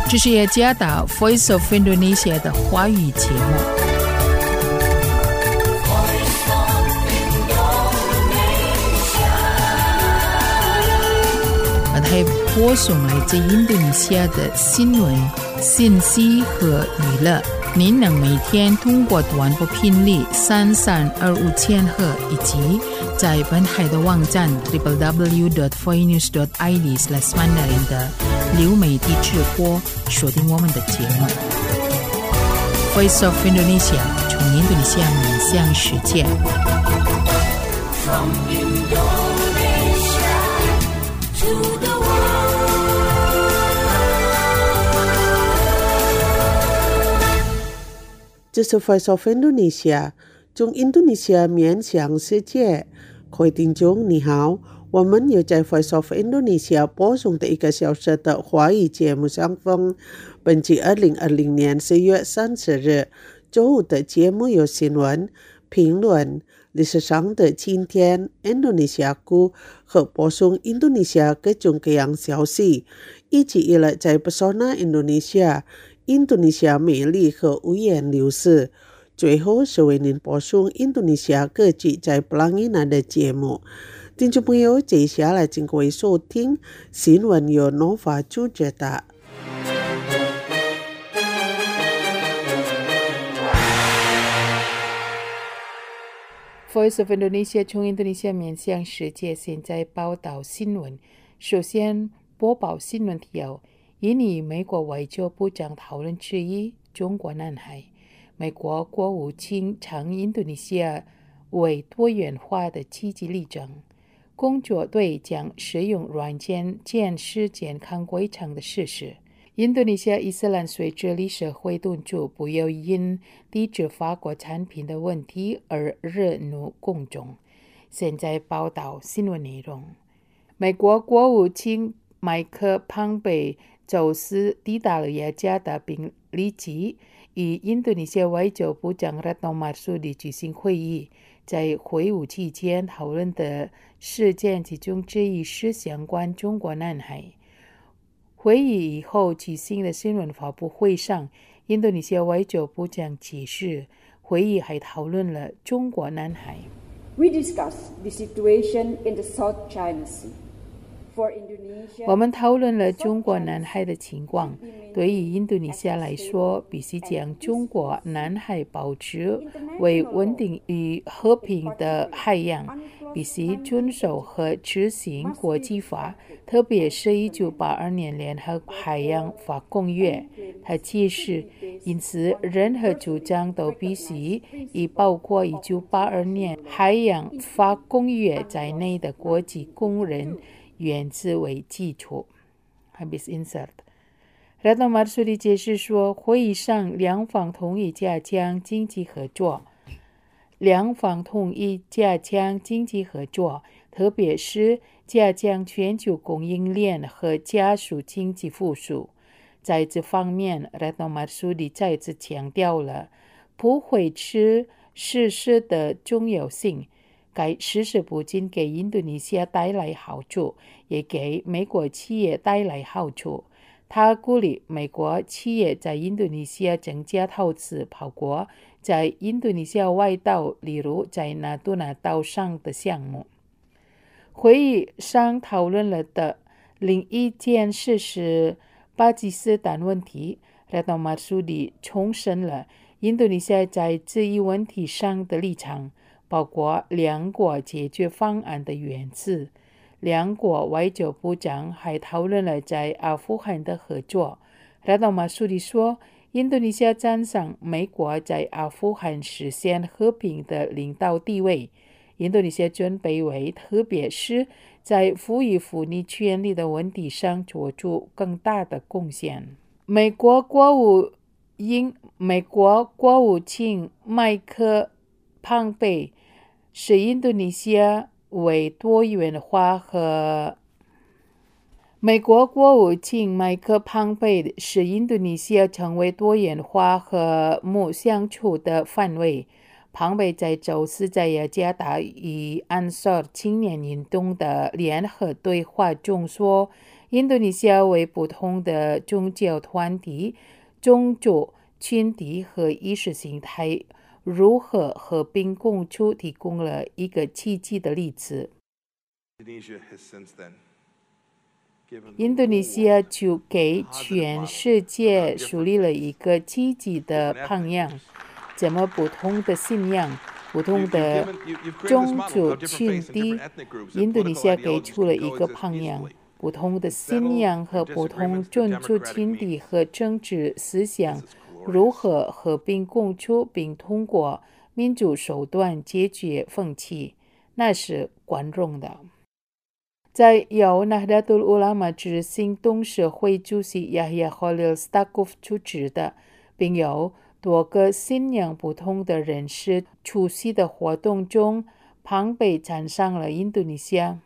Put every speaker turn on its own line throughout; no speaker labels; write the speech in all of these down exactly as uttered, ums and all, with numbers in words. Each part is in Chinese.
这是雅加达 Voice of Indonesia 的华语节目。还播送来自印度尼西亚的新闻、信息和娱乐。您能每天通过短波频率三三二五千赫以及在本海的网站 double-u double-u double-u dot voice news dot i d slash mandarin 的流媒体直播锁定我们的节目。Voice of Indonesia 从印度尼西亚面向世界。From Indonesia to the
这是 Voice of Indonesia 从印度尼西亚面向世界。各位听众你好，我们又在 Voice of Indonesia 播送的一个小时的华语节目上逢。本期二零二零年四月三十日周五的节目有新闻、评论、历史上的今天、印度尼西亚股和播送印度尼西亚各种各样消息，一直以来在 Pesona Indonesia印度尼西亚美丽和五颜六色。最后是为您播送印度尼西亚各地在 Pelangina 的节目。听众朋友，接下来请各位收听新闻由 Nova 主持的。
Voice of Indonesia 从印度尼西亚面向世界，现在报道新闻。首先播报新闻提要。印尼美国外交部长讨论之一，中国南海。美国国务卿称印度尼西亚为多元化的积极立场。工作队将使用软件监视健康规程的事实。印度尼西亚伊斯兰随着历史会敦促不要因抵制法国产品的问题而惹怒公众。现在报道新闻内容。美国国务卿麦克庞贝周四抵达了雅加达并立即与印度尼西亚外交部长 Retno Marsudi 举行会议。在会晤期间讨论的事件其中之一是相关中国南海。会议以后举行的新闻发布会上，印度尼西亚外交部长解释，会议还讨论了中国南海。
We discussed the situation in the South China Sea.
我们讨论了中国南海的情况。对于印度尼西亚来说，必须将中国南海保持为稳定与和平的海洋，必须遵守和执行国际法，特别是一九八二年联合海洋法公约。他解释，因此任何主张都必须以包括一九八二年海洋法公约在内的国际公认原则为基础。Habis insert. Retno Marsudi 解释说，会议上两方同意加强经济合作，两方同意加强经济合作，特别是加强全球供应链和加速经济复苏。在这方面 Retno Marsudi 再次强调了不会吃事实的重要性。该事实不仅给印度尼西亚带来好处，也给美国企业带来好处。他鼓励美国企业在印度尼西亚增加投资，包括在印度尼西亚外岛，例如在纳杜纳岛上的项目。会议上讨论了的另一件事是巴基斯坦问题。Retno Marsudi 重申了印度尼西亚在这一问题上的立场，包括两国解决方案的原则。两国外交部长还讨论了在阿富汗的合作。Retno Marsudi 说，印度尼西亚赞赏美国在阿富汗实现和平的领导地位。印度尼西亚准备为特别是在赋予妇女权利的问题上做出更大的贡献。美国国务英美国国务卿麦克庞贝是印度尼西亚为多元化和美国国务卿麦克庞贝是印度尼西亚成为多元化和睦相处的范围。庞贝在周四在雅加达与安萨尔青年运动的联合对话中说， 印度尼西亚为不同的宗教团体、种族群体和意识形态如何和平共处提供了一个奇迹的例子。印度尼西亚就给全世界树立了一个积极的榜样，怎么不同的信仰、不同的种族群体，印度尼西亚给出了一个榜样。不同的信仰和不同种族群体和政治思想如何和平共处，并通过民主手段解决分歧，那是光荣的。在由纳达图乌拉玛执行董事会主席亚亚霍利尔斯塔科夫主持的，并由多个信仰不同的人士出席的活动中，庞贝赞赏了印度尼西亚。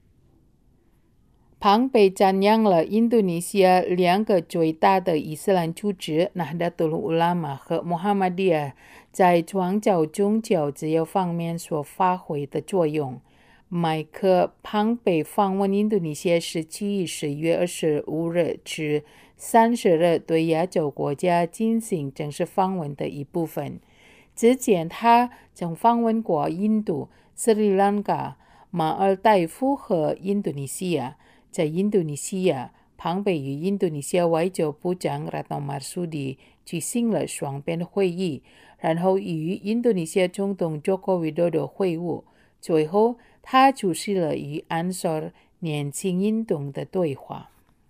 庞贝赞扬了印度尼西亚两个最大的伊斯兰组织纳达图乌拉玛和穆罕默迪亚在创造宗教自由方面所发挥的作用。麦克庞贝访问印度尼西亚时期于十月二十五日至三十日对亚洲国家进行正式访问的一部分。之前他曾访问过印度、斯里兰卡、马尔代夫和印度尼西亚。在印度尼西亚，庞贝与印度尼西亚外交部长 Retno Marsudi 举行了双边会议，然后与印度尼西亚总统 Joko Widodo 会晤。最后，他主持了与安索尔年轻运动的对话。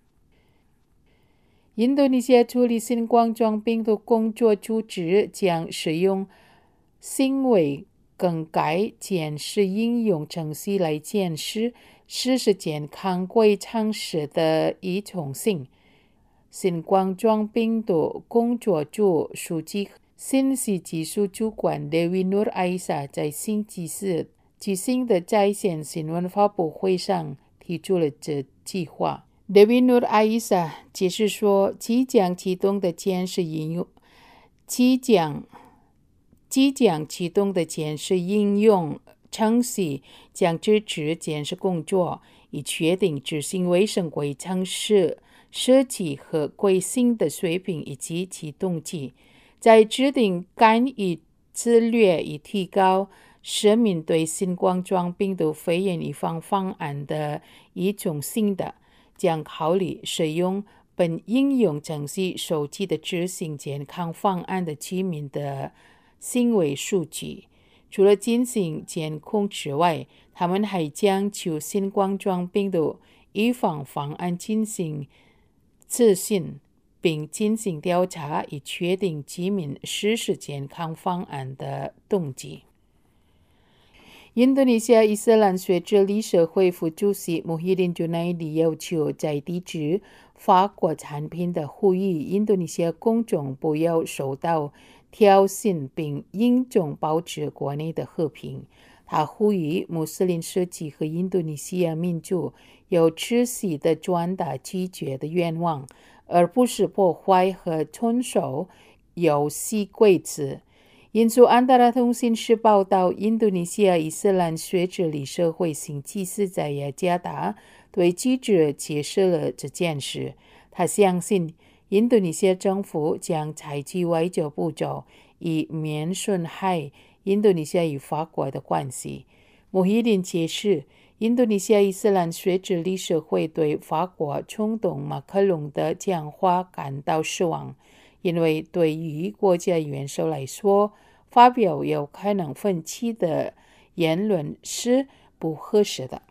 印度尼西亚处理新冠状病毒工作组织将使用行为更改监视应用程序来监视实施健康规常识的依从性。新冠状病毒工作组书记信息技术主管 Dewi Nur Aisyah 在星期四举行的在线新闻发布会上提出了这计划。Dewi Nur Aisyah 解释说，即将启动的监视应用，即将即将启动的监视应用程序将支持监视工作，以确定执行卫生规常识设计和规新的水平以及其动机，在制定干预策略以提高市民对新冠状病毒肺炎预防方案的依从性的，将考虑使用本应用程序收集的执行健康方案的居民的行为数据。除了进行监控之外，他们还将就新冠状病毒预防方案进行咨询，并进行调查，以确定居民实施健康方案的动机。印度尼西亚伊斯兰学者理事会副主席穆希丁·朱奈迪要求在抵制法国产品的呼吁印度尼西亚公众不要受到挑衅，并应重保持国内的和平。他呼吁穆斯林社区和印度尼西亚民族有持续的传达拒绝的愿望，而不是破坏和遵守游戏规则。引述安达拉通讯社报道，印度尼西亚伊斯兰学者理事会星期四在雅加达对记者解释了这件事。他相信印度尼西亚政府将采取外交步骤，以免损害印度尼西亚与法国的关系。穆希丁解释，印度尼西亚伊斯兰学者理事会对法国总统马克龙的讲话感到失望，因为对于国家元首来说，发表有可能分歧的言论是不合适的。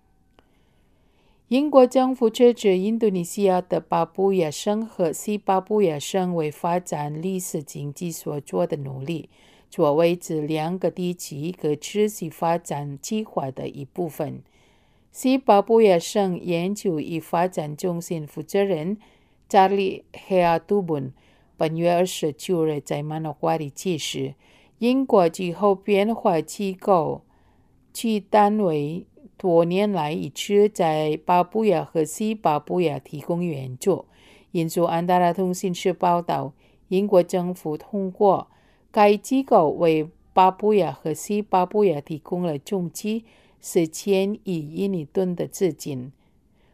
英国政府支持印度尼西亚的巴布亚省和西巴布亚省为发展历史经济所做的努力，作为这两个地区可持续发展计划的一部分。西巴布亚省研究与发展中心负责人查理·黑亚杜本本月二十九日在曼诺瓜里解释，英国气候变化机构其单位多年来一直在巴布亚和西巴布亚提供援助。引述安达拉通讯社报道，英国政府通过该机构为巴布亚和西巴布亚提供了总计四千亿印尼盾的资金。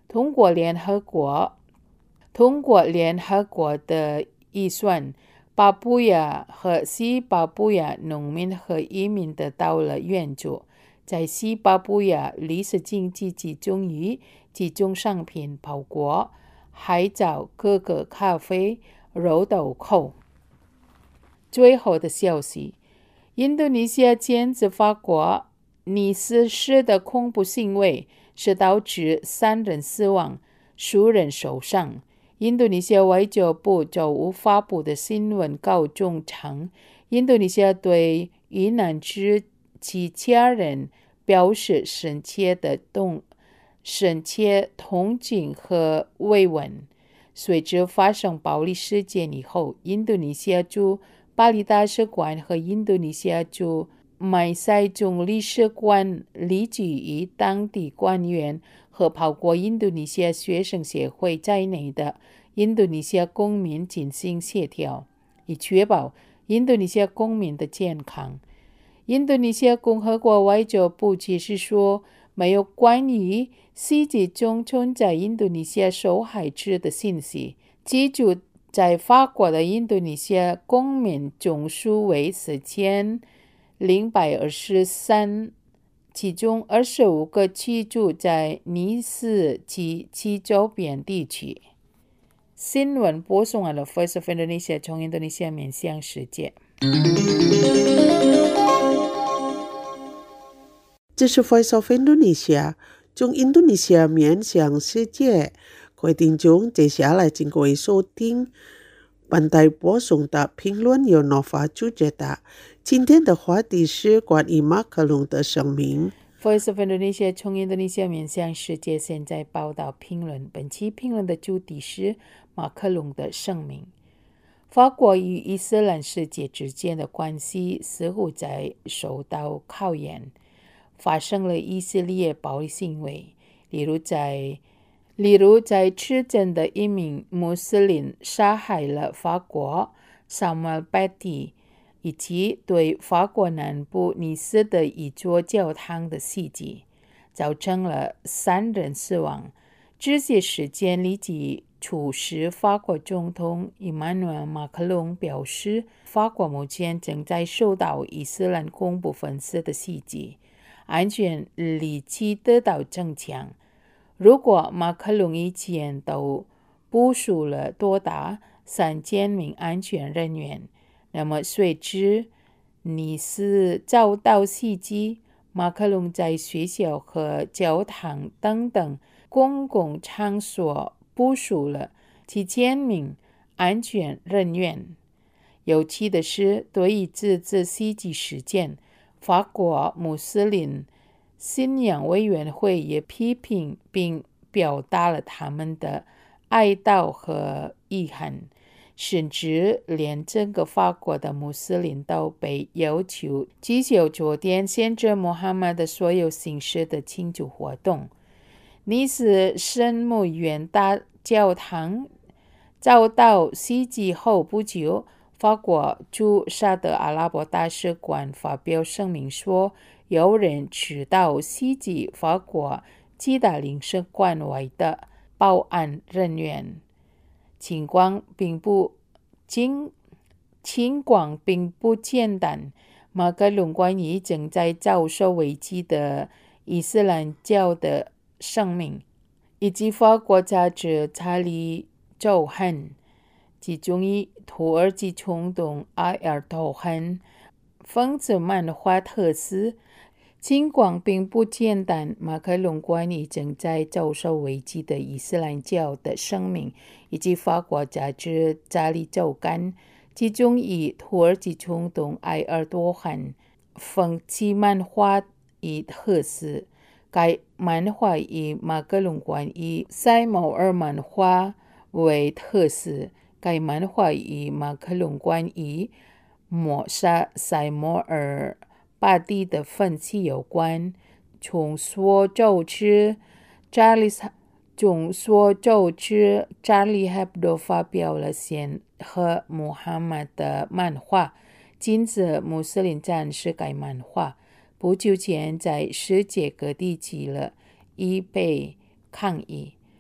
通过联合国通过联合国的预算，巴布亚和西巴布亚农民和移民得到了援助。在西巴布亚，历史经济集中于几种商品，包括海藻、可可、咖啡、肉豆蔻。最后的消息，印度尼西亚检指法国尼斯市的恐怖行为是导致三人死亡、数人受伤。印度尼西亚外交部周五发布的新闻稿中称，印度尼西亚对遇难者其家人表示深切的同深切同情和慰问。随着发生暴力事件以后，印度尼西亚驻巴黎大使馆和印度尼西亚驻马赛总领事馆立即与当地官员和包括印度尼西亚学生协会在内的印度尼西亚公民进行协调，以确保印度尼西亚公民的健康。印度尼西亚共和国外交部解释说，没有关于袭击中存在印度尼西亚受害者的信息。记住，在法国的印度尼西亚公民总数为四千零百二十三，其中二十五个居住在尼斯及其周边地区。新闻播送完了 Voice of Indonesia 从印度尼西亚面向世界。
这是 Voice of Indonesia 从印度尼西亚面向世界。各位听众，接下来请各位收听本台播送的评论由 Nova 主持的。今天的话题是关于马克龙的生命。
Voice of Indonesia 从印度尼西亚面向世界，现在报道评论。本期评论的主题是马克龙的生命。法国与伊斯兰世界之间的关系似乎在受到考验。发生了以色列暴力行为，例如在例如在吃真的一名穆斯林杀害了法国萨姆尔贝蒂，以及对法国南部尼斯的一座教堂的袭击，造成了三人死亡。这些事件立即促使法国总统伊曼努埃尔·马克龙表示，法国目前正在受到伊斯兰恐怖分子的袭击，安全立即得到增强。如果马克龙以前都部署了多达三千名安全人员，那么随之尼斯遭到袭击，马克龙在学校和教堂等等公共场所部署了七千名安全人员。有趣的是，对于这次袭击事件，法国穆斯林信仰委员会也批评并表达了他们的哀悼和遗憾，甚至连整个法国的穆斯林都被要求取消昨天先知穆罕默德所有形式的庆祝活动。尼斯圣母院大教堂遭到袭击后不久，法国驻沙特阿拉伯大使馆发表声明说，有人持刀袭击法国其他领事馆外的保安人员。情况并不情情况并不简单。马克龙关于正在遭受危机的伊斯兰教的生命，以及法国杂志《查理周刊》集中于土耳其冲动埃尔多汉讽刺漫画特斯。情况并不简单。马克龙关于正在遭受危机的伊斯兰教的生命，以及法国杂志《查理周刊》集中于土耳其冲动埃尔多汉讽刺漫画以特斯。该漫画以马克龙关于塞摩尔漫画为特斯。该漫画以马克龙关于抹杀塞摩尔巴蒂的分析有关。众所周知，查理众所周知，查理·hebdo发表了先和穆罕默德漫画，禁止穆斯林展示该漫画。不久前，在世界各地起了一被抗议。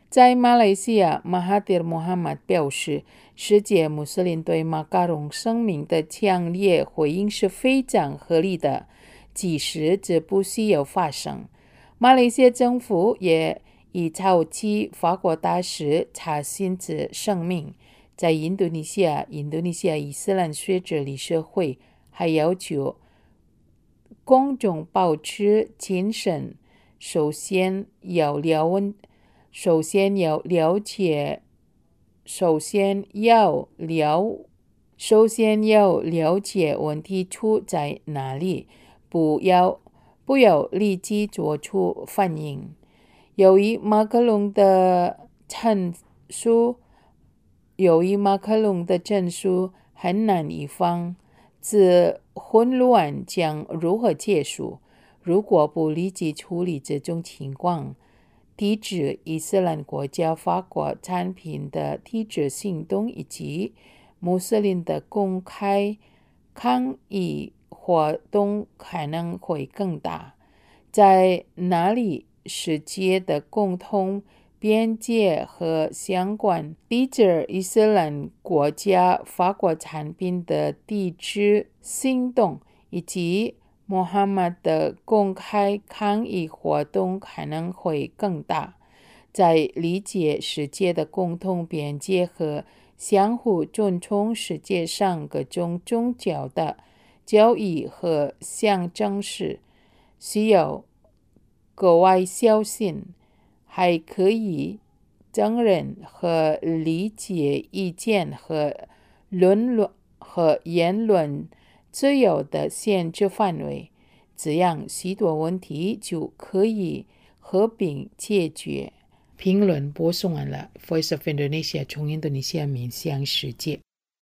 在马来西亚，马哈蒂尔·穆罕默德表示，世界穆斯林对马卡龙声明的强烈回应是非常合理的，即使这不需要发生。马来西亚政府也已召集法国大使查信此声明。在印度尼西亚，印度尼西亚伊斯兰学者理事会还要求公众保持谨慎，首先要了首先要了解，首先要了，首先要了解问题出在哪里，不要不要立即做出反应。由于马克龙的陈述，由于马克龙的陈述很难预防，这混乱将如何结束？如果不立即处理这种情况，抵制伊斯兰国家法国产品的抵制行动以及穆斯林的公开抗议活动可能会更大。在那里，世界的共同边界和相关抵制伊斯兰国家法国产品的抵制行动以及穆罕默德的公开抗议活动可能会更大。在理解世界的共同边界和相互尊重世界上各种宗教的教义和象征时，需要格外小心。还可以证人和理解意见和论论和言论自由的限制范围，这样许多问题就可以和平解决。评论播送完了 Voice of Indonesia 从印度尼西亚面向世界。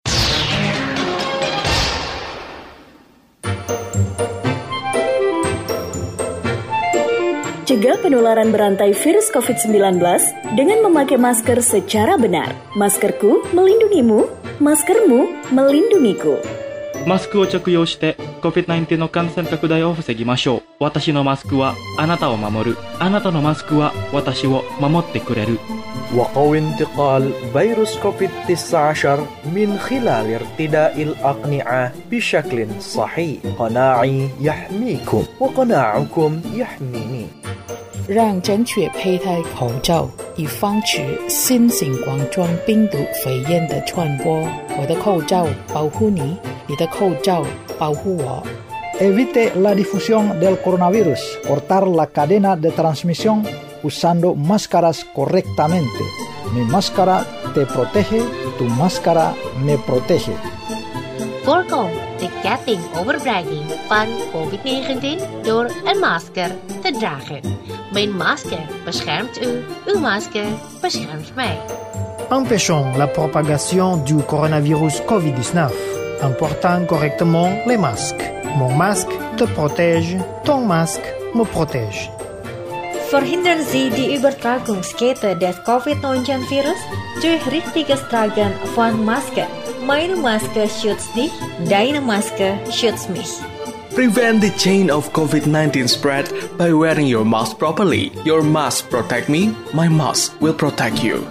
Cegah penularan berantai virus covid sembilan belas dengan memakai masker secara benar. Maskerku melindungimu, maskermu melindungiku.
マスクを着用して コビッドナインティーン の感染拡大を防ぎましょう。私のマスクはあなたを守る。あなたのマスクは私を守ってくれる。
وقوي انتقال فيروس كوفيد تسعة عشر من خلال ارتداء الأقنعة بشكل صحيح. قناعي يحميكم وقناعكم يحميني.
让正确佩戴口罩，以防止新型冠状病毒肺炎的传播。我的口罩保护你，你的口罩保护我。
Evite la difusión del coronavirus. Cortar la cadena de transmisión usando máscaras correctamente. Mi máscara te protege, tu máscara me protege.
Voorkom de ketting overbrenging van covid negentien door een masker te dragen. Mijn masker beschermt u, uw masker beschermt mij.
Empêchons la propagation du coronavirus covid dix-neuf en portant correctement les masques. Mon masque te protège, ton masque me protège.
Verhindern Sie die Übertragungskette des covid neunzehn virus durch richtiges Tragen von Masken. Meine Maske schützt dich, deine Maske schützt mich.
Prevent the chain of covid nineteen spread by wearing your mask properly. Your mask protect me, my mask will protect you.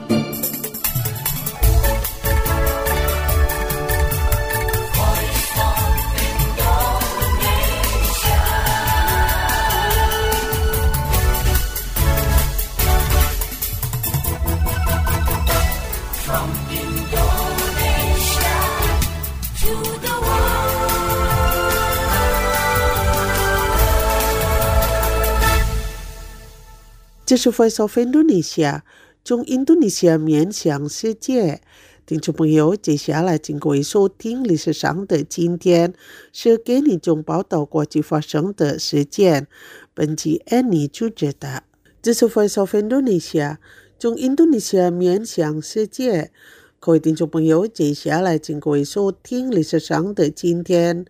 这是 Voice of Indonesia 从印度尼西亚面向世界。听众朋友，接下来请各位收听历史上的今天，是给你从报道国际发生的事件。本集 Annie 主持的。这是 Voice of Indonesia 从印度尼西亚面向世界。各位听众朋友，接下来请各位收听历史上的今天。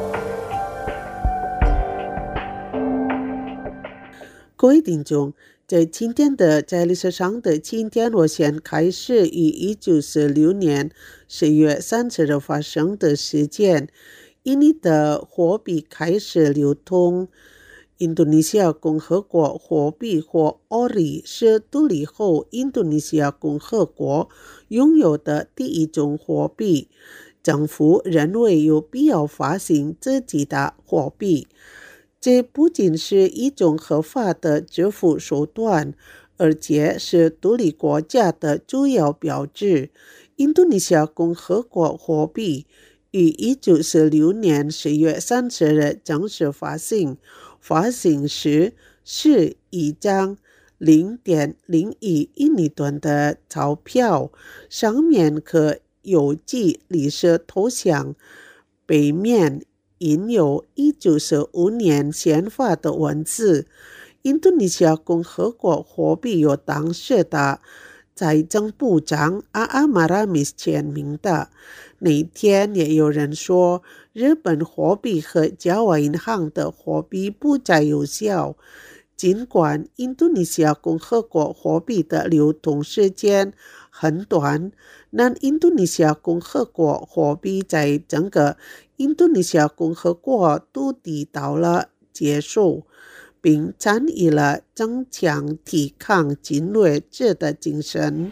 各位听众， 在今天的在历史上的今天，我先开始于一九四六年十月三十日发生的事件。印尼的货币开始流通。印度尼西亚共和国货币或 O R I 是独立后印度尼西亚共和国拥有的第一种货币。政府认为有必要发行自己的货币。这不仅是一种合法的支付手段，而且是独立国家的主要标志。印度尼西亚共和国货币于一九四六年十月三十日正式发行，发行时是一张 零点零一 印尼盾的钞票，上面可邮寄历史头像，背面印有一九四五年宪法的文字。印度尼西亚共和国货币由当时的财政部长阿阿马拉米斯签名的。那天也有人说，日本货币和交外银行的货币不再有效。尽管印度尼西亚共和国货币的流通时间很短，但印度尼西亚共和国货币在整个印度尼西亚共和国都得到了接受，并参与了增强抵抗侵略者的精神。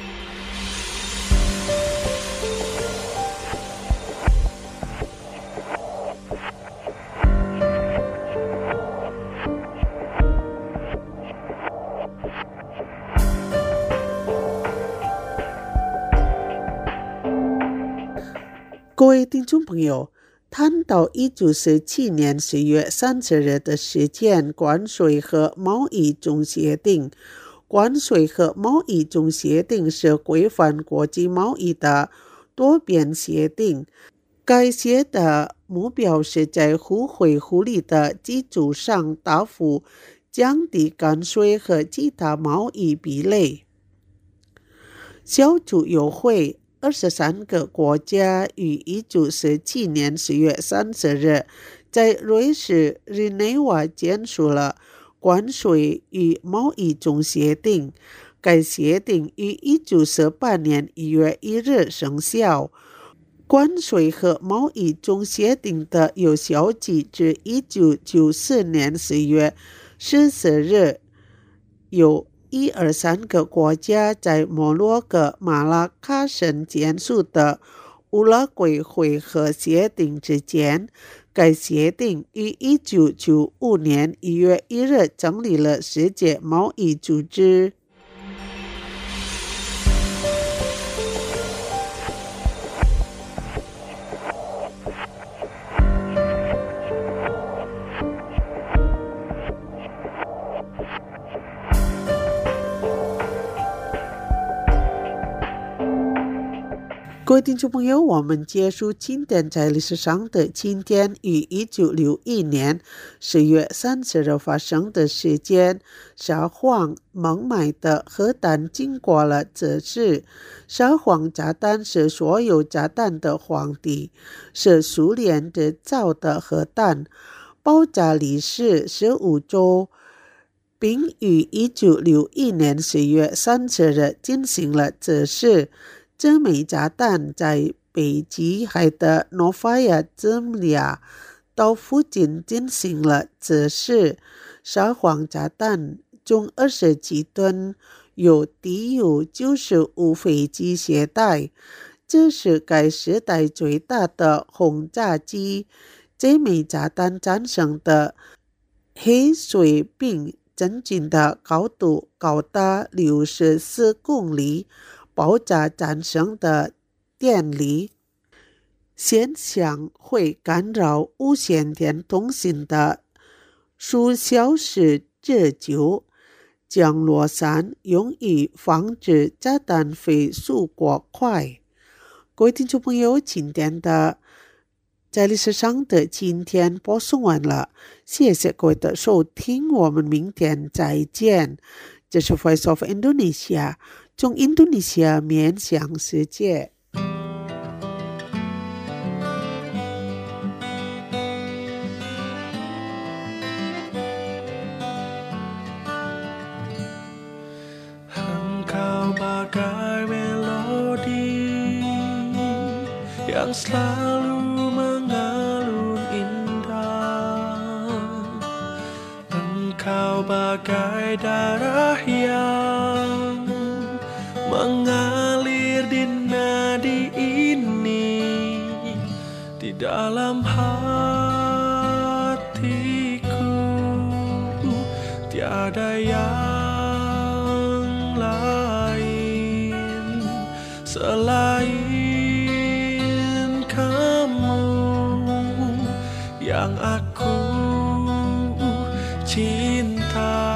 各位听众朋友，谈到一九四七年十月三十日的事件，关税和贸易总协定。关税和贸易总协定是规范国际贸易的多边协定。该协的目标是在互惠互利的基础上大幅降低关税和其他贸易壁垒。小组优惠二十三个国家于一九四七年十月三十日在瑞士日内瓦签署了关税与贸易总协定。该协定于一九四八年一月一日生效。关税和贸易总协定的有效期至一九九四年十月十四日。有一二三个国家在摩洛哥马拉喀什签署的乌拉圭会和协定之间。该协定于一九九五年一月一日成立了世界贸易组织。各位听众朋友，我们结束今天在历史上的今天于一九六一年十月三十日发生的事件。沙皇孟买的核弹经过了测试。沙皇炸弹是所有炸弹的皇帝，是苏联制造的核弹，爆炸历时十五周，并于一九六一年十月三十日进行了测试。这枚炸弹在北极海的诺瓦亚泽米亚岛附近进行了测试。沙皇炸弹重二十几吨，有敌有九十五飞机携带，这是该时代最大的轰炸机。这枚炸弹产生的黑水冰真菌的高度高达六十四公里。爆炸产生的电力现象会干扰无线电通信的数小时之久。降落伞用于防止炸弹飞速过快。各位听众朋友，今天的在历史上的今天播送完了，谢谢各位的收听，我们明天再见。这是 Voice of Indonesia， 从印度尼西亚面向世界。
yang selalu mengalun indah. Engkau bagai darah yang mengalir di nadi ini, di dalam hatiku tiada yang lain selain kamu yang aku cinta.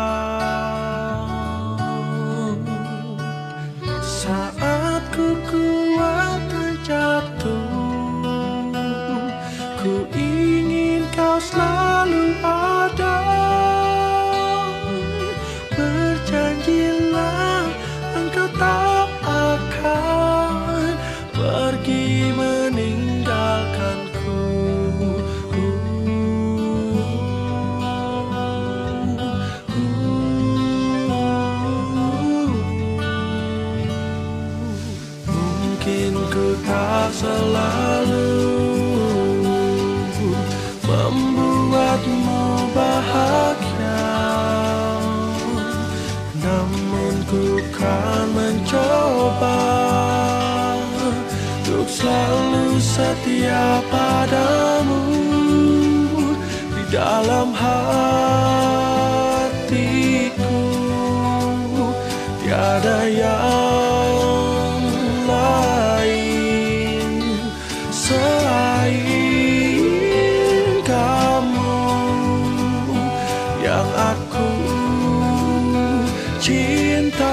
Saat ku kuat terjatuh, ku ingin kau selalu ada. Berjanjilah engkau tak akan pergi meninggalkanku. Mungkin ku tak selalu membuatmu bahagia, namun ku kan mencoba untuk selalu setia padamu. Di dalam hatiku tiada yang lain selain kamu yang aku cinta.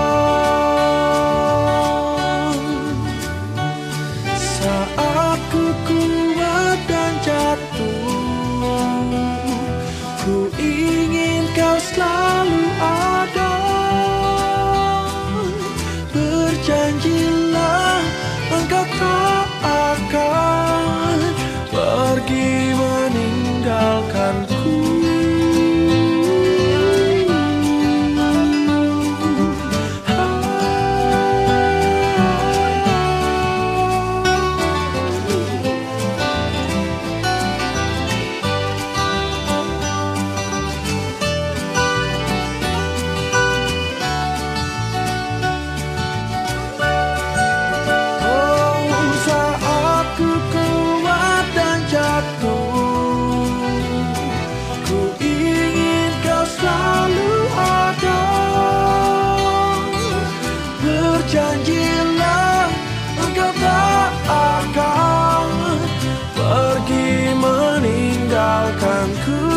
Saat ku kuat dan jatuh, ku ingin kau selalu ada. Berjanjilah engkau tak akan pergi meninggalkanku. Janjilah engkau tak akan pergi meninggalkanku.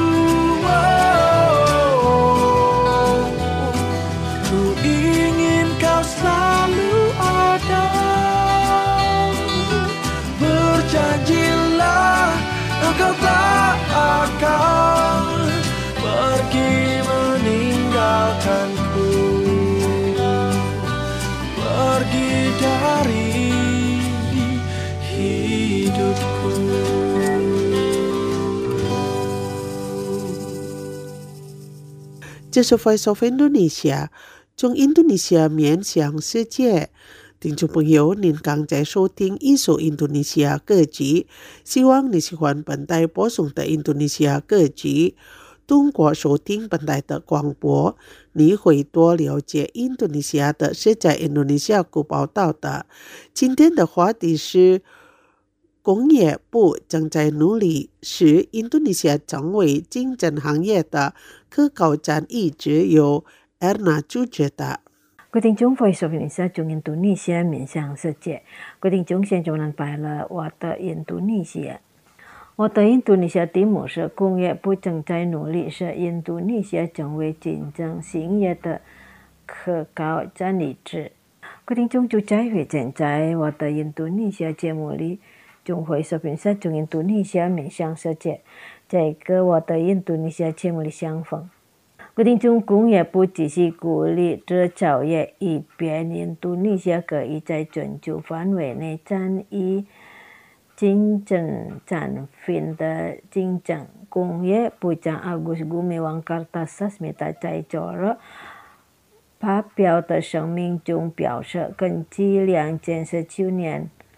Oh, ku ingin kau selalu ada. Berjanjilah engkau tak akan pergi meninggalkanku, pergi dari hidupku.
这是 Voice of Indonesia， 从印度尼西亚面向世界。听众朋友，您刚才收听一首印度尼西亚歌曲，希望你喜欢本台播送的印度尼西亚歌曲。通过收听本台的广播，你会多了解印度尼西亚的是在印度尼西亚国报道的。今天的话题是工业部正在努力使印度尼西亚成为竞争行业的可靠战役，只有 Erna 主持的。
各位听众 Voice of Indonesia 从印度尼西亚面向世界。各位听众，现在我们摆了我的印度尼西亚。我的印度尼西亚题目是工业部正在努力使印度尼西亚成为竞争行业的可靠战力值。各位听众，就在于现在我的印度尼西亚节目里，从 Voice of Indonesia 从印度尼西亚面向世界，在跟我的印度尼西亚节目里相逢。各位听众，工业部只是鼓励制造业，以便印度尼西亚可以在全球范围内参与竞争产品的竞争。工业部长 Agus Gumiwang Kartasasmita 在周日发表的声明中表示，根据两千十九年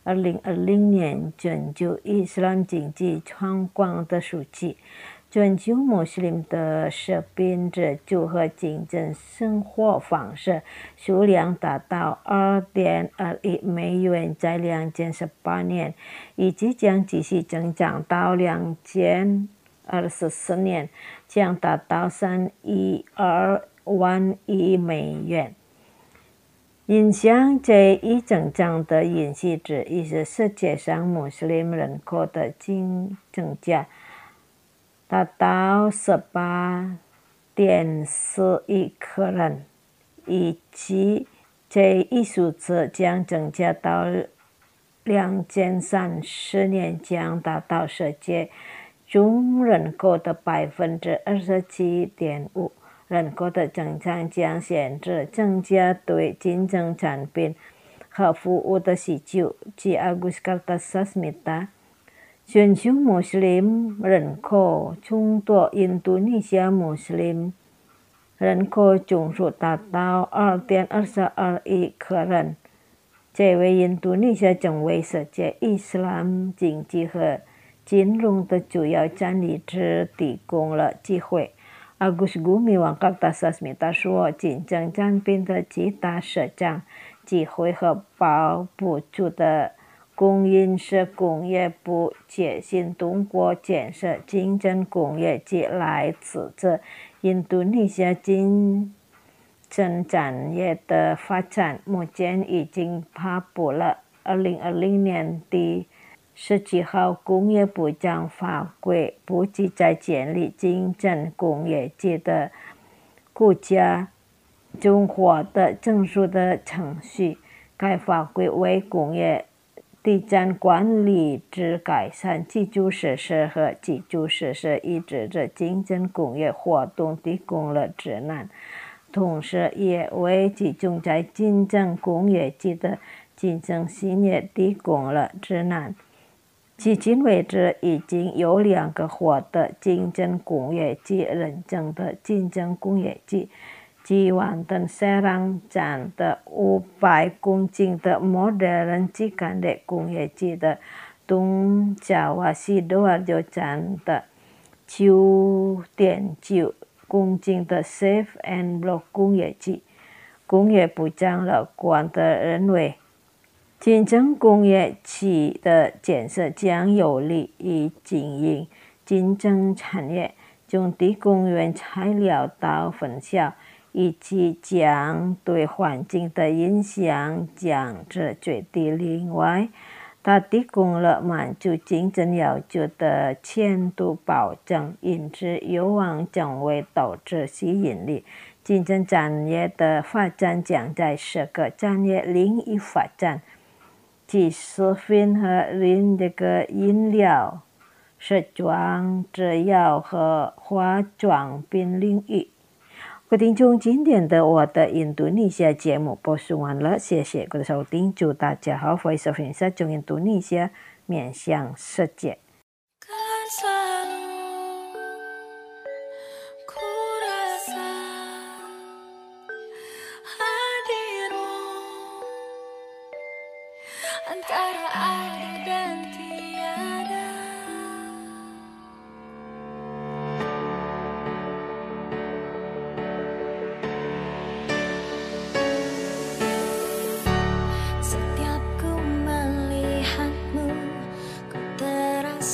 二零二零年全球伊斯兰经济状况的数据，全球穆斯林的食品自主和竞争生活方式数量达到 二点二亿美元，在两千十八年以及将继续增长到两千二十四年，将达到三亿二万亿美元。影响这一增长的因素之一是世界上穆斯林人口的净增加达到 十八点四亿个人，以及这一数字将增加到两千三十年将达到世界总人口的 百分之二十七点五。人口的增长将限制增加对竞争产品和服务的需求。据 Agus Kartasasmita， 全球穆斯林人口众多印度尼西亚穆斯林人口总数达到 二点二二亿个人，这为印度尼西亚成为世界伊斯兰经济和金融的主要战力之提供了机会。Agus Gumiwang Kartasasmita 说，竞争产品的极大市场机会和保不住的供应是工业部决心通过建设竞争工业及来支持印度尼西亚竞争产业的发展。目前已经发布了二零二零年第十七号工业部将法规部即在建立竞争工业界的国家综合的证书的程序。该法规为工业地产管理之改善基础设施和基础设施抑制着竞争工业活动提供了指南，同时也为集中在竞争工业界的竞争性也提供了指南。迄今为止，已经有两个获得竞争工业界认证的竞争工业界，即完成生产的五百公斤的 modern chicken 的工业界的东爪哇西多尔就站的 九点九公斤的 safe and block 工业界。工业部长乐观地认为，竞争工业区的建设将有利于经营竞争产业，从提供原材料到分销，以及将对环境的影响降至最低。另外，它提供了满足竞争要求的前途保障，因此有望成为投资吸引力。竞争产业的发展将在十个产业领域发展，即食品和这个饮料、时装、制药和化妆品领域。各位听众，今天的我的印度尼西亚节目播送完了，谢谢各位收听，祝大家好，Voice of Indonesia从印度尼西亚面向世界。
Antara ada dan tiada, setiap ku melihatmu, ku terasa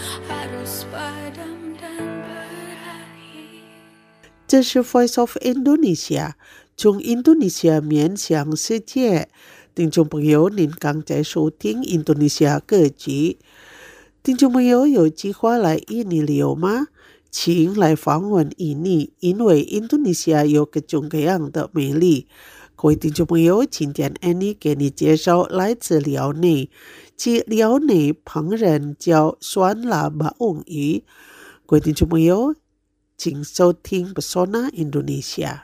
harus padam dan berakhir.
这是 Voice of Indonesia 从印度尼西亚面向世界。听众朋友，您刚在收听印度尼西亚歌曲。听众朋友有计划来印尼旅游吗？请来访问印尼，因为印度尼西亚有各种各样的美丽。各位听众朋友，今天 Annie 给你介绍来自辽内，即辽内烹饪叫酸辣巴翁鱼。各位听众朋友，请收听 Pesona Indonesia。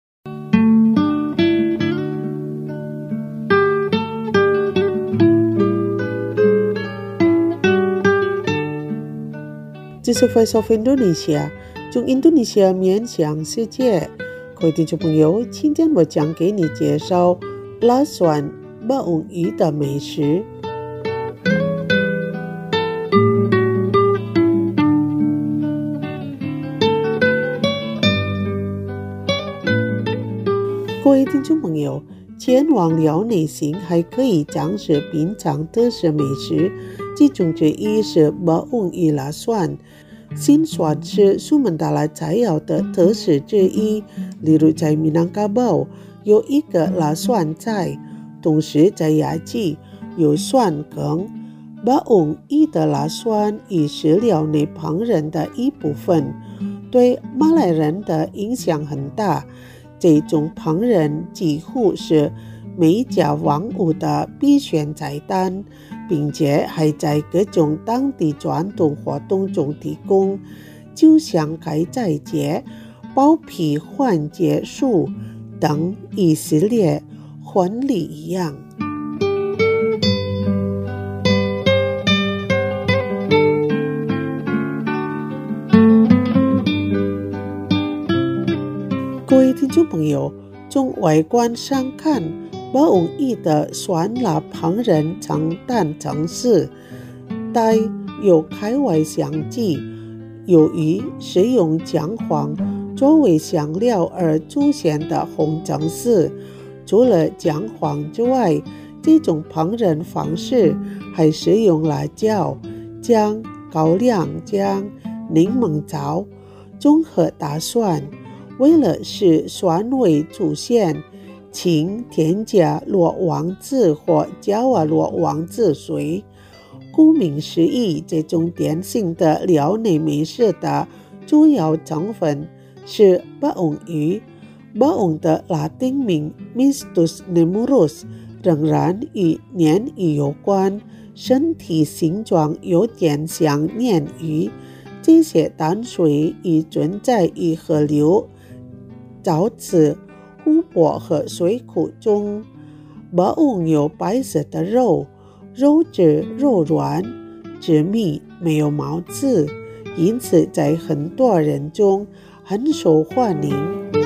这是 Voice of Indonesia 从印度尼西亚面向世界。各位听众朋友，今天我将给你介绍辣酸巴翁鱼的美食。各位听众朋友，前往辽内行还可以尝试品尝特色美食，其中之一是巴翁鱼辣酸。辛酸是苏门答腊菜肴的特色之一，例如在米南卡堡有一个辣酸菜，同时在雅基有酸羹。巴翁鱼的辣酸也是辽内烹饪的一部分，对马来人的影响很大。这种烹饪几乎是每家房屋的必选菜单，并且还在各种当地传统活动中提供，就像开斋节、包皮换结束等以色列婚礼一样。各位听众朋友，从外观上看，巴翁鱼的酸辣烹饪呈淡层次，带有开胃香气。由于使用姜黄作为香料而出现的红层次，除了姜黄之外，这种烹饪方式还使用辣椒、姜、高粱姜、柠檬枣、综合大蒜。为了使酸味出现，请添加罗王子或焦瓦罗王子水。顾名思义，这种典型的辽内美食的主要成分是巴翁鱼。巴翁的拉丁名 Mistus nemurus 仍然与鲶鱼有关，身体形状有点像鲶鱼。这些淡水鱼存在于河流、沼泽、湖泊和水库中。巴翁有白色的肉，肉质柔软、致密，没有毛刺，因此在很多人中很受欢迎。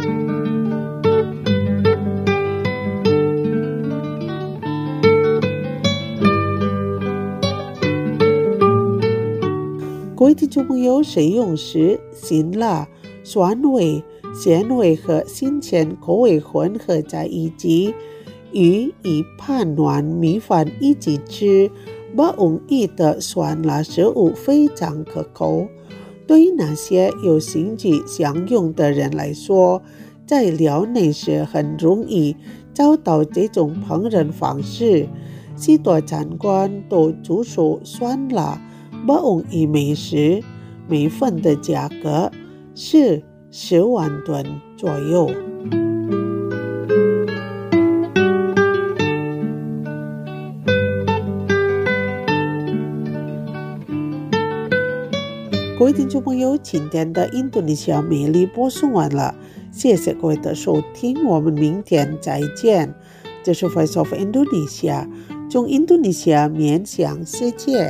各位听众朋友，使用时辛辣、酸味、咸味和新鲜口味混合在一起，与一盘暖米饭一起吃，巴翁鱼的酸辣食物非常可口。对于那些有兴趣享用的人来说，在辽内时很容易找到这种烹饪方式。许多餐馆都出售酸辣巴翁鱼美食，每份的价格是十万吨左右。各位听众朋友，今天的印度尼西亚美丽播送完了，谢谢各位的收听，我们明天再见。这是 Voice of Indonesia 从印度尼西亚面向世界。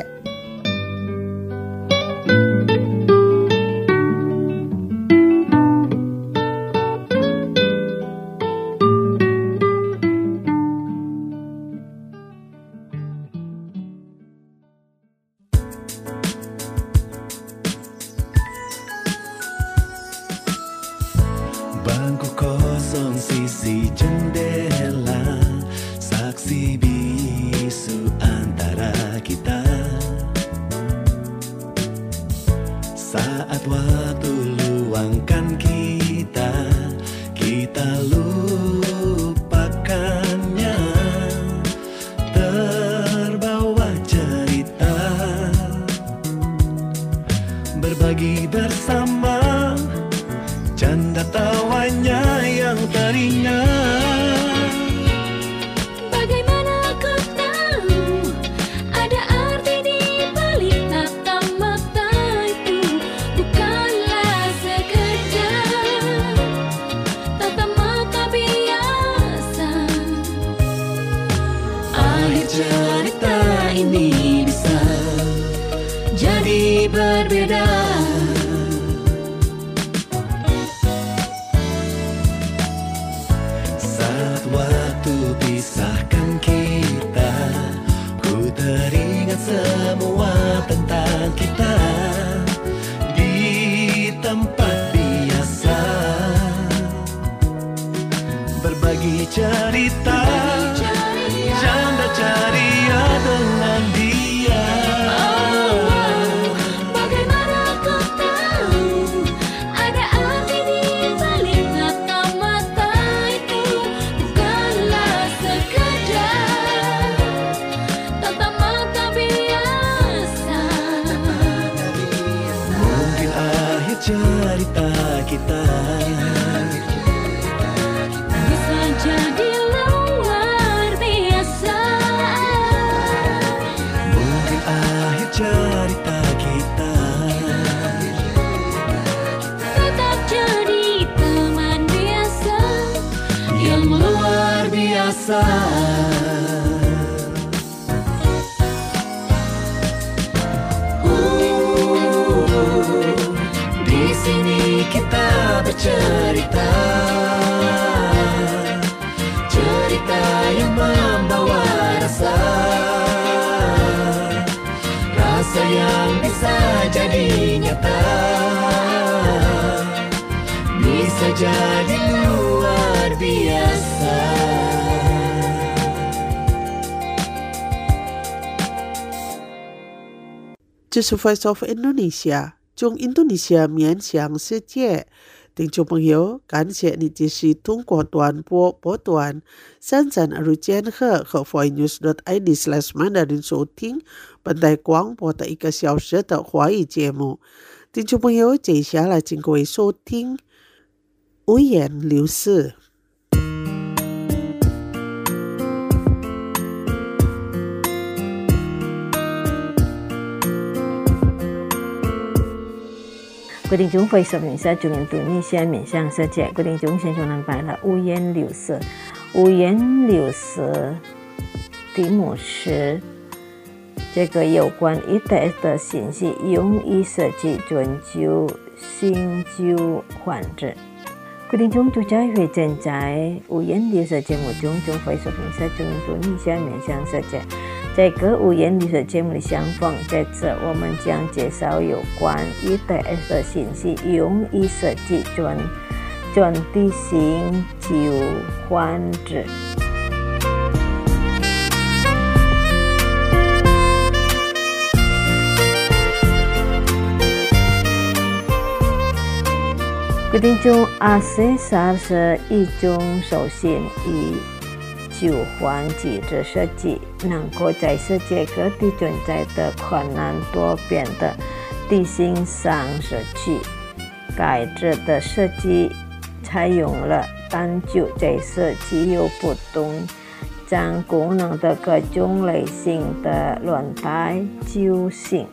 Bangku kosong sisi jendela, saksi bisu antara kita. Saat waktu luangkan kita, kita lupakannya, terbawa cerita, berbagi bersama, canda tawanya yang teringat.
Cerita ini bisa jadi berbeda.
Saat waktu pisahkan kita, ku teringat semua tentang kita di tempat biasa, berbagi cerita, canda ceria dengan dia.
Oh, wow. Bagaimana kau tahu ada arti di balik mata-mata itu? Bukanlah sekedar tatap mata biasa.
Mungkin akhir cerita kita
bisa jadi luar biasa.
Mungkin akhir cerita kita
Tetap jadi teman biasa yang luar biasa.
uh, Di sini kita bercerita, cerita yang membawa rasa, rasa yang bisa jadi nyata, bisa jadi luar biasa.
This is Voice of Indonesia, 中印度尼西亚面向世界。听众朋友，感谢你继续通过短波波段三站二监和和 voinews dot i d slash mandarin 收听本台广播的一个小时的华语节目。听众朋友，接下来请各位收听五言六事。
各位听众，欢迎收听中印度尼西亚面向世界。各位听众，现在安排了五言六事。五言六事题目是这个有关一代的信息用于设计专注新旧患者。各位听众，大家会正在五言六事节目中将会收听中印度尼西亚面向世界。在各五言历史节目的相逢，在这我们将介绍有关一代的信息用于设计专专题性旧患者。各位听众，阿塞萨是一种首先以旧患机制设计能够在世界各地存在的困难多变的地形上设计。该制的设计采用了单就在设计有不同将功能的各种类型的轮胎旧型。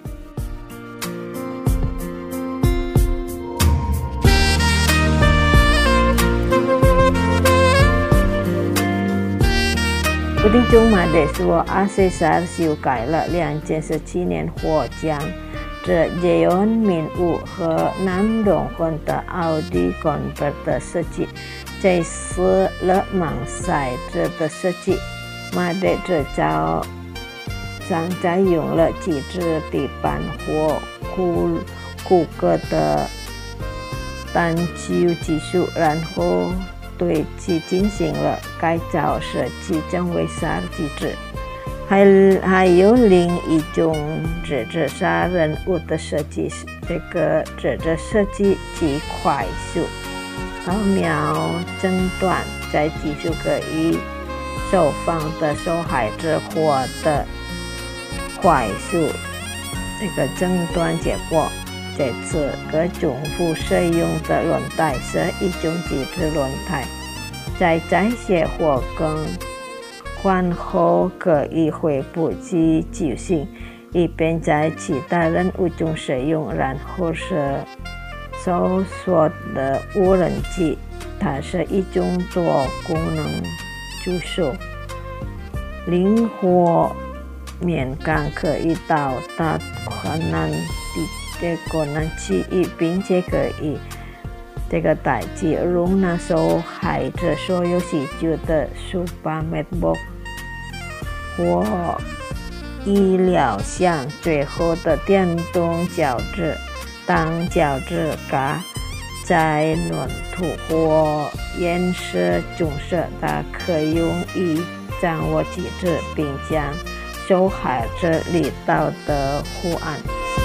固定中马的说，阿塞萨尔修改了两千十七年获奖者杰恩敏武和南龙混的奥迪 Convert 的设计，这是勒芒赛制的设计。马的制造商采用了机制地板或骨骨骼的单旧技术，然后对其进行了改造设计，成为萨尔机制。 还还有另一种指着杀人物的设计，这个指着设计极快速、扫描诊断，在技术可以受访的受害者获得快速这个诊断结果。这次各重复使用的轮胎是一种机制轮胎，在摘卸或更换后可以恢复其旧性，以便在其他任务中使用。然后是搜索的无人机，它是一种多功能助手，灵活面感，可以到达困难的困难区域，并且可以这个代替容纳受害者所有需求的 SuperMedBox 或医疗箱。最后的电动脚趾，当脚趾甲在软土或岩石中时，它可用于掌握机制，并将受害者离岛的护岸。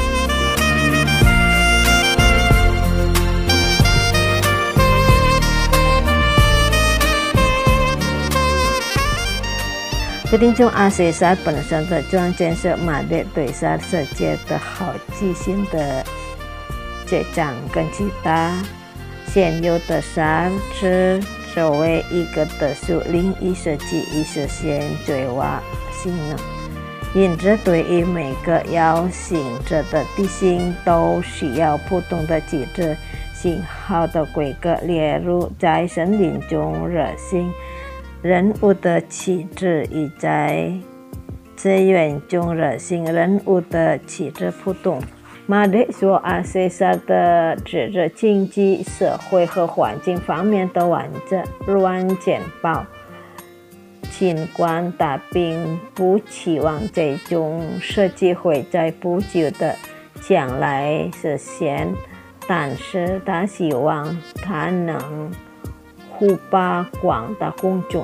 各位听众，阿西萨本身的专件是马列对沙世界的好记性的这张跟其他现有的沙只作为一个特殊另一设计以实现最佳性能，因此对于每个要行者的地形都需要不同的机制型号的规格，例如在森林中热性人物的气质与在资源中热性人物的气质不同。马列所阿西萨的指着经济、社会和环境方面的完整软件包，尽管他并不期望这种设计会在不久的将来实现，但是他希望它能呼巴广大公众。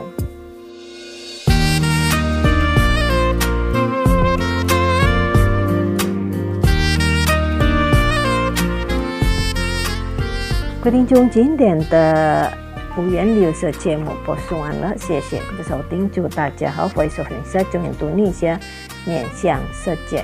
各位听众，今天的五颜六色节目播送完了，谢谢各位收听，祝大家好，Voice of Indonesia中印度尼西亚面向世界。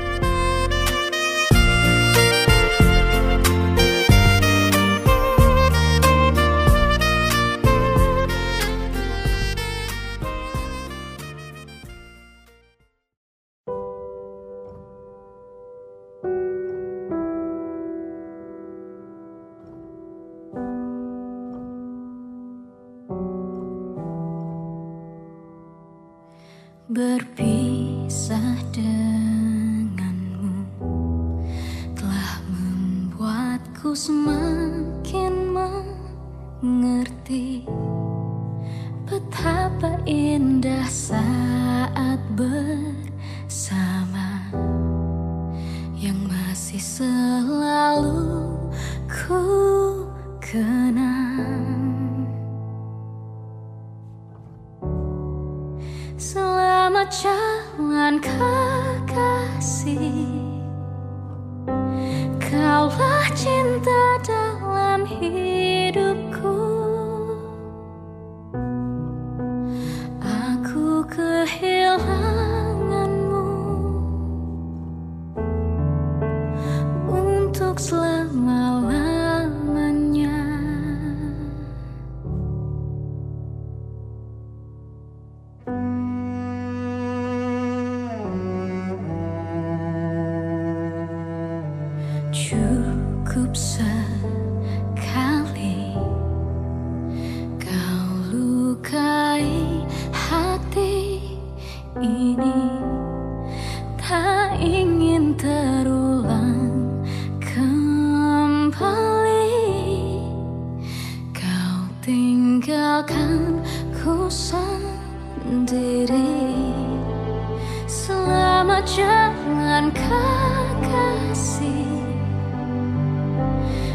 Berpisah denganmu telah membuatku semakin mengerti betapa indah saat bersama, yang masih selalu ku kenang. Selamat jalan kekasih, kaulah cinta dalam hidupku. Aku kehilanganmu untuk selama-lamanya. Cukup sekali kau lukai hati ini, tak ingin terulang kembali. Kau tinggalkan ku sendiri. Selamat jalan kekasih,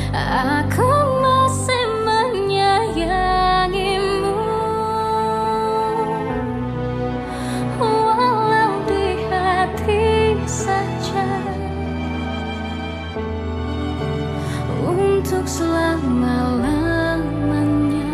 aku masih menyayangimu. Walau di hati saja, untuk selama-lamanya.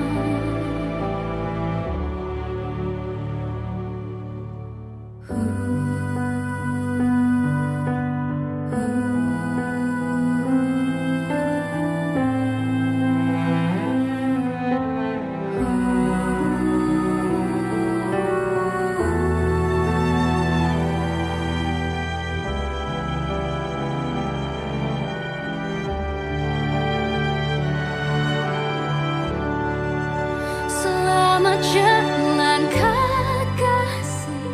Selamat jalan kekasih.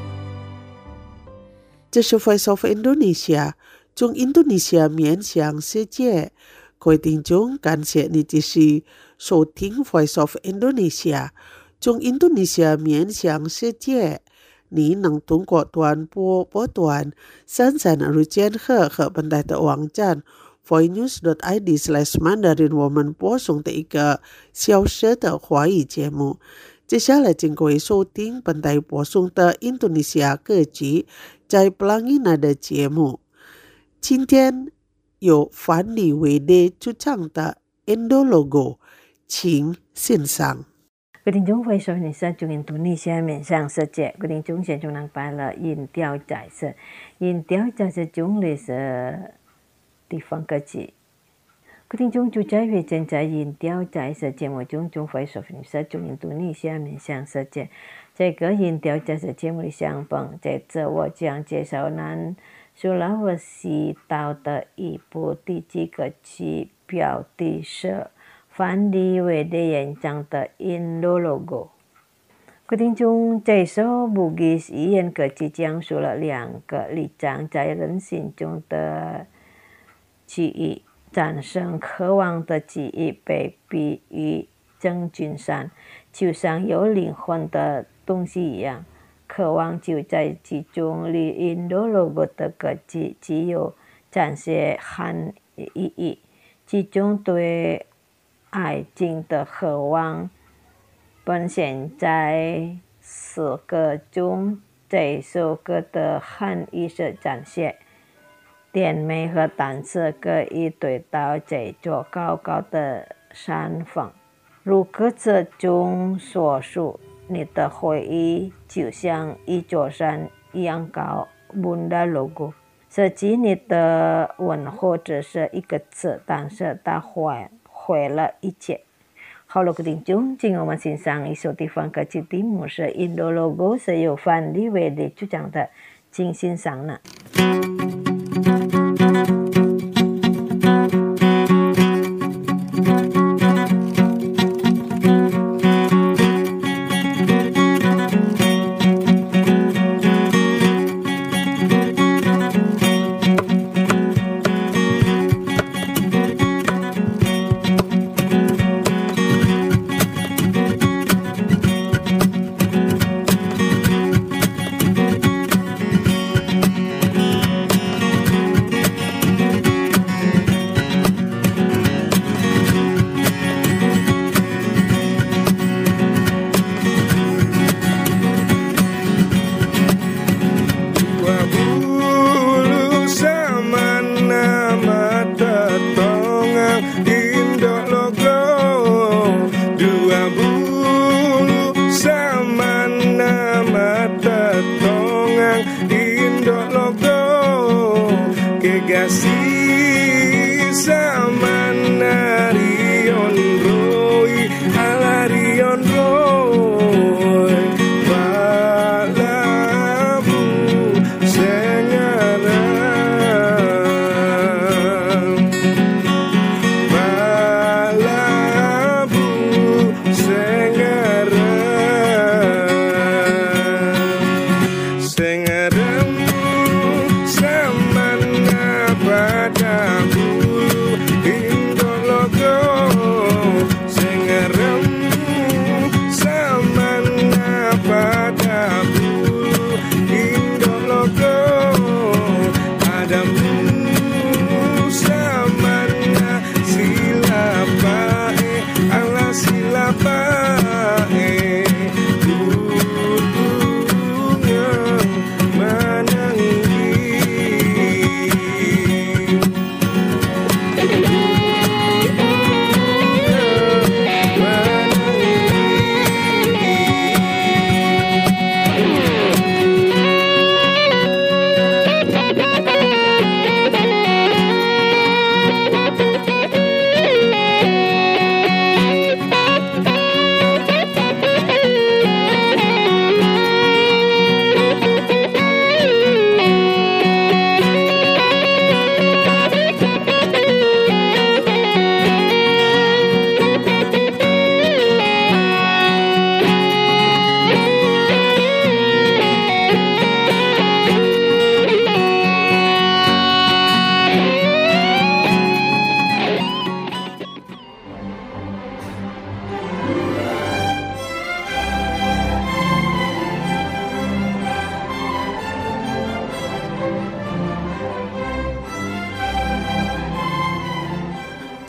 这是 Voice of Indonesia 从印度尼西亚面向世界。各位听众，感谢你继续收听 Voice of Indonesia 从印度尼西亚面向世界。你能通过短波波段三三日间和和本台的网站 voicenews dot i d slash mandarin 我们播送的一个小时的华语节目。接下来请各位收听本台播送的印度尼西亚歌曲在 Pelangi Nada 节目。今天由樊里维的主唱的 Indologo 请欣赏。
各位听众，欢迎收听从印度尼西亚面向世界。各位听众，现在能摆了音调彩色，音调彩色中的是地方歌曲。各位听众，就在会正在音调彩色节目中，中会收听从印度尼西亚面向世界。这个音调彩色节目的相逢，在这我将介绍南苏拉威西岛的一部第几个曲，标题是樊里维的演唱的 Indologo。 各位听众，这首布吉斯语言歌曲讲述了两个里长在人心中的记忆，战胜渴望的记忆被比喻正君山，就像有灵魂的东西一样，渴望就在其中。里 Indologo 的歌曲具有展现含意义，其中对爱情的渴望本现在诗歌中。这首歌的含义是展现甜美和单色可以对到这座高高的山峰。如歌词中所述，你的回忆就像一座山一样高。Bunda Logo 是指你的问候只是一个字，但是它毁毁了一切。好了，各位听众，今天我们欣赏一首地方歌曲，题目是 Indologo， 是由樊里维的主唱的，请欣赏呢。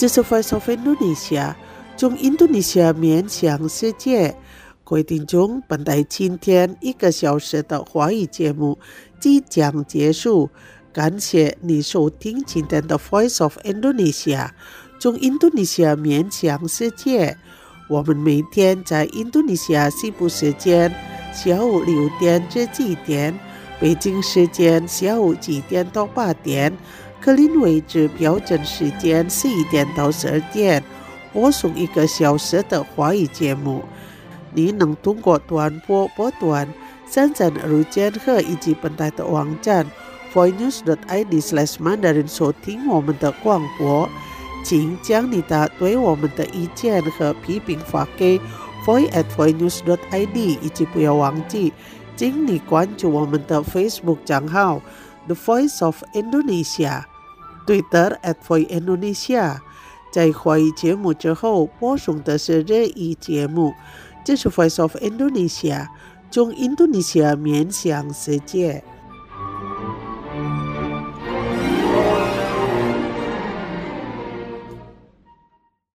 这是 Voice of Indonesia 中印度尼西亚面向世界。各位听众，本台今天一个小时的华语节目即将结束，感谢你收听今天的 Voice of Indonesia 中印度尼西亚面向世界。我们每天在印度尼西亚西部时间下午六点至七点，北京时间下午七点到八点，格林威治标准时间十一点到十二点，播送一个小时的华语节目。你能通过短波波段、三站日间和以及本台的网站 voicenews dot i d slash mandarin 收听我们的广播。请将你的对我们的意见和批评发给 voice at voicenews dot i d， 以及不要忘记，请你关注我们的 Facebook 账号 The Voice of Indonesia、Twitter at Voice Indonesia。在华语节目之后，播送的是日语节目。这是 Voice of Indonesia， 中印度尼西亚面向世界。